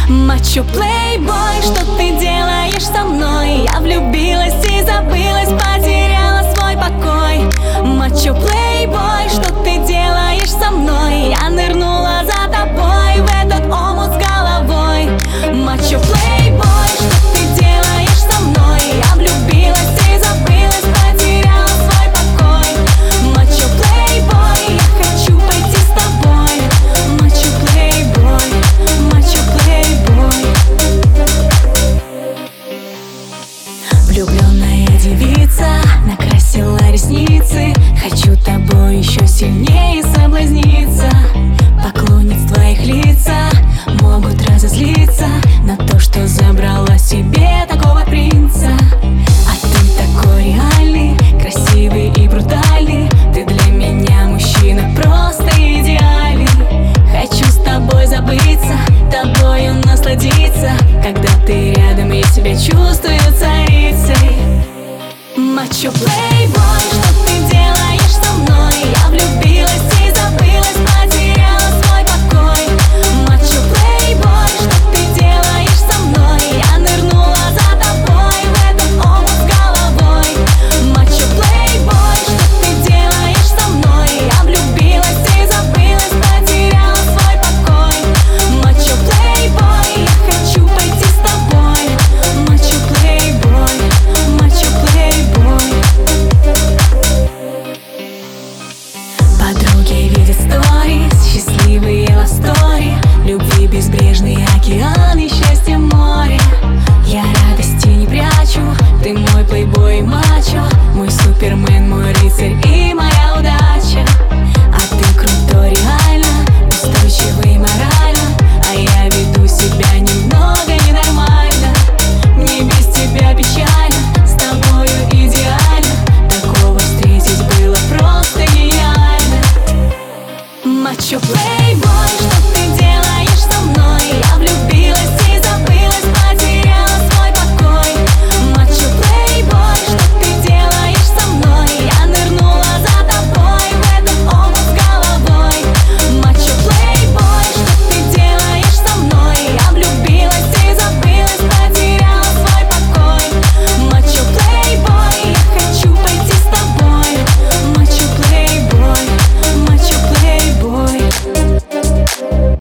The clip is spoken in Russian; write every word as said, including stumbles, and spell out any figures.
Мачо плейбой, что ты делаешь со мной? Я влюбилась и забылась, потеряла свой покой. Мачо плейбой, что ты делаешь со мной? Я нырнула за тобой в этот омут с головой. Мачо плейбой, что ты делаешь со мной? Я влюбилась и забылась, потеряла свой покой. Мачо плейбой, я хочу пойти с тобой. Мачо плейбой, мачо плейбой. Влюбленная девица накрасила ресницы. Хочу тобой еще сильнее соблазниться. Поклонниц твоих лица могут разозлиться на то, что забрала себе такого принца. А ты такой реальный, красивый и брутальный. Ты для меня мужчина просто идеальный. Хочу с тобой забыться, тобою насладиться. Когда ты рядом, я себя чувствую царицей. Мачо плейбой, что ты делаешь со мной? Я влюбилась и забылась, потеряла свой покой. Мачо плейбой, что ты делаешь со мной? Я нырнула за тобой в этот омут с головой. Мачо плейбой, что ты делаешь со мной? Я влюбилась и забылась, потеряла свой покой. Мачо плейбой, я хочу пойти с тобой. Мачо плейбой, мачо плейбой. Подруги видят сторис, счастливые лавстори, любви безбрежный океан и счастье море. Я радости не прячу, ты мой плейбой и мачо, мой супермен, мой рыцарь и моя удача. А ты крутой реально, устойчивый морально, а я веду себя немного ненормально. Мне без тебя печально, с тобою идеально. Такого встретить было просто гениально. Мачо плей